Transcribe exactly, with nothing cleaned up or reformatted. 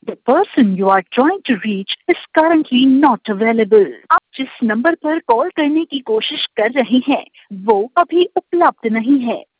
The person you are trying to reach is currently not available. आप जिस number पर call करने की कोशिश कर रहे हैं वो अभी उपलब्ध नहीं है।